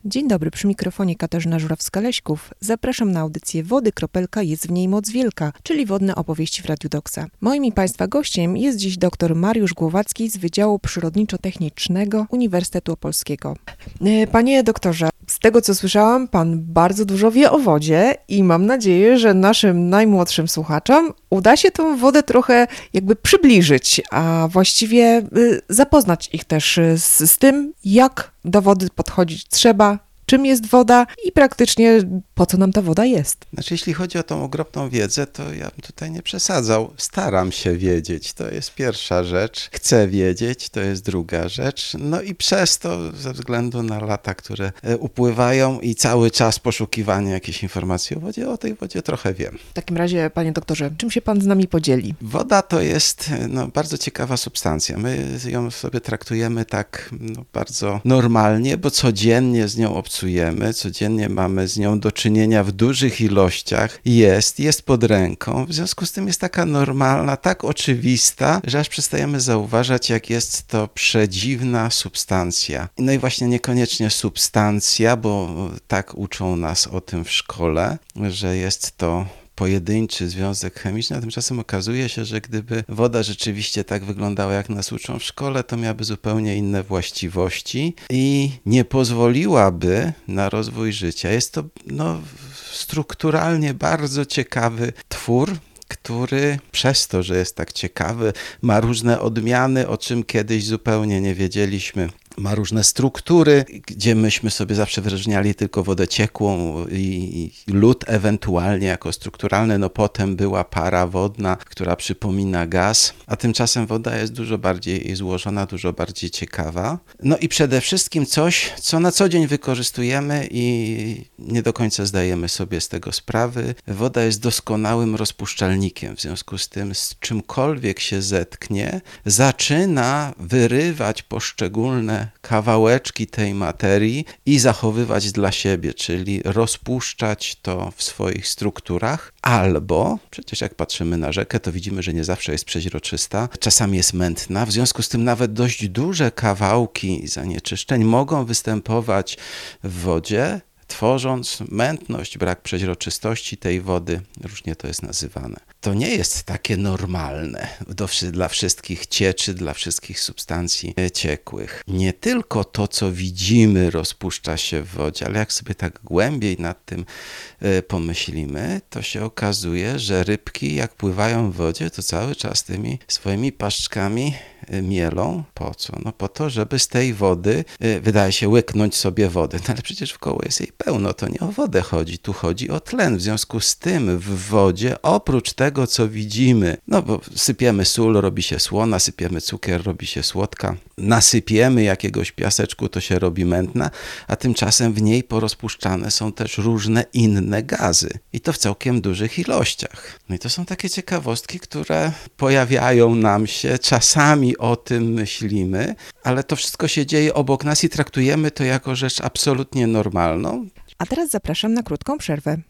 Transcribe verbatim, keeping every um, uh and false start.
Dzień dobry, przy mikrofonie Katarzyna Żurawska-Leśków. Zapraszam na audycję Wody, kropelka, jest w niej moc wielka, czyli wodne opowieści w Radiu Doksa. Moim i Państwa gościem jest dziś dr Mariusz Głowacki z Wydziału Przyrodniczo-Technicznego Uniwersytetu Opolskiego. Panie doktorze, z tego co słyszałam, Pan bardzo dużo wie o wodzie i mam nadzieję, że naszym najmłodszym słuchaczom uda się tą wodę trochę jakby przybliżyć, a właściwie zapoznać ich też z, z tym, jak do wody podchodzić trzeba, czym jest woda i praktycznie po co nam ta woda jest. Znaczy, jeśli chodzi o tą ogromną wiedzę, to ja bym tutaj nie przesadzał. Staram się wiedzieć, to jest pierwsza rzecz. Chcę wiedzieć, to jest druga rzecz. No i przez to, ze względu na lata, które upływają i cały czas poszukiwania jakiejś informacji o wodzie, o tej wodzie trochę wiem. W takim razie, panie doktorze, czym się pan z nami podzieli? Woda to jest no, bardzo ciekawa substancja. My ją sobie traktujemy tak no, bardzo normalnie, bo codziennie z nią obcujemy, codziennie mamy z nią do czynienia w dużych ilościach. Jest, jest pod ręką. W związku z tym jest taka normalna, tak oczywista, że aż przestajemy zauważać, jak jest to przedziwna substancja. No i właśnie niekoniecznie substancja, bo tak uczą nas o tym w szkole, że jest to pojedynczy związek chemiczny, a tymczasem okazuje się, że gdyby woda rzeczywiście tak wyglądała, jak nas uczą w szkole, to miałaby zupełnie inne właściwości i nie pozwoliłaby na rozwój życia. Jest to no, strukturalnie bardzo ciekawy twór, który przez to, że jest tak ciekawy, ma różne odmiany, o czym kiedyś zupełnie nie wiedzieliśmy. Ma różne struktury, gdzie myśmy sobie zawsze wyróżniali tylko wodę ciekłą i lód ewentualnie jako strukturalny. No potem była para wodna, która przypomina gaz, a tymczasem woda jest dużo bardziej złożona, dużo bardziej ciekawa. No i przede wszystkim coś, co na co dzień wykorzystujemy i nie do końca zdajemy sobie z tego sprawy. Woda jest doskonałym rozpuszczalnikiem, w związku z tym z czymkolwiek się zetknie, zaczyna wyrywać poszczególne kawałeczki tej materii i zachowywać dla siebie, czyli rozpuszczać to w swoich strukturach, albo, przecież jak patrzymy na rzekę, to widzimy, że nie zawsze jest przeźroczysta, czasami jest mętna, w związku z tym nawet dość duże kawałki zanieczyszczeń mogą występować w wodzie, tworząc mętność, brak przeźroczystości tej wody, różnie to jest nazywane. To nie jest takie normalne do, dla wszystkich cieczy, dla wszystkich substancji ciekłych. Nie tylko to, co widzimy, rozpuszcza się w wodzie, ale jak sobie tak głębiej nad tym pomyślimy, to się okazuje, że rybki jak pływają w wodzie, to cały czas tymi swoimi paszczkami mielą. Po co? No po to, żeby z tej wody, wydaje się, łyknąć sobie wodę. No ale przecież wkoło jest jej pełno, to nie o wodę chodzi, tu chodzi o tlen. W związku z tym w wodzie, oprócz tego, co widzimy, no bo sypiemy sól, robi się słona, sypiemy cukier, robi się słodka, nasypiemy jakiegoś piaseczku, to się robi mętna, a tymczasem w niej porozpuszczane są też różne inne gazy i to w całkiem dużych ilościach. No i to są takie ciekawostki, które pojawiają nam się, czasami o tym myślimy, ale to wszystko się dzieje obok nas i traktujemy to jako rzecz absolutnie normalną. A teraz zapraszam na krótką przerwę.